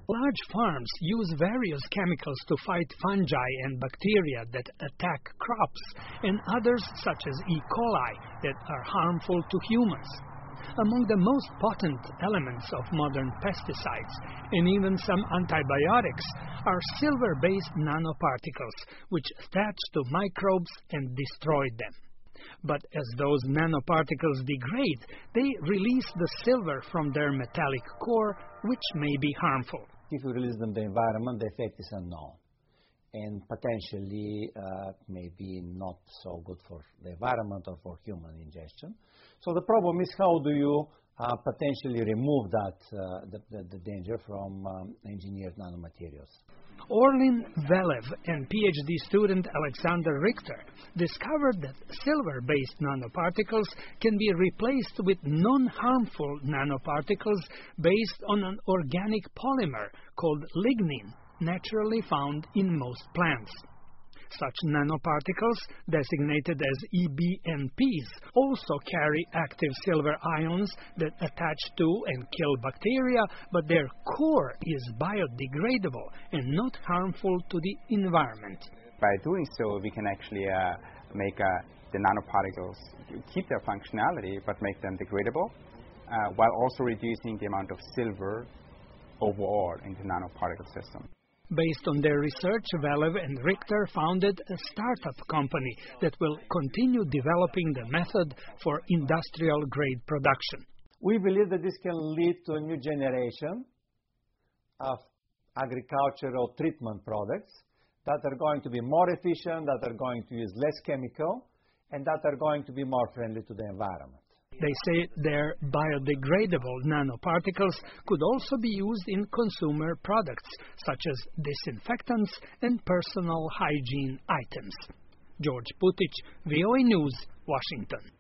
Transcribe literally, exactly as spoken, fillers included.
Large farms use various chemicals to fight fungi and bacteria that attack crops, and others, such as E. coli, that are harmful to humans. Among the most potent elements of modern pesticides, and even some antibiotics, are silver-based nanoparticles, which attach to microbes and destroy them. But as those nanoparticles degrade, they release the silver from their metallic core, which may be harmful. If you release them in the environment, the effect is unknown, and potentially uh, maybe not so good for the environment or for human ingestion. So the problem is, how do you uh, potentially remove that uh, the, the, the danger from um, engineered nanomaterials? Orlin Velev and PhD student Alexander Richter discovered that silver-based nanoparticles can be replaced with non-harmful nanoparticles based on an organic polymer called lignin, naturally found in most plants. Such nanoparticles, designated as E B N Ps, also carry active silver ions that attach to and kill bacteria, but their core is biodegradable and not harmful to the environment. By doing so, we can actually uh, make uh, the nanoparticles keep their functionality, but make them degradable, uh, while also reducing the amount of silver overall in the nanoparticle system. Based on their research, Velev and Richter founded a startup company that will continue developing the method for industrial-grade production. We believe that this can lead to a new generation of agricultural treatment products that are going to be more efficient, that are going to use less chemical, and that are going to be more friendly to the environment. They say their biodegradable nanoparticles could also be used in consumer products, such as disinfectants and personal hygiene items. George Putich, V O A News, Washington.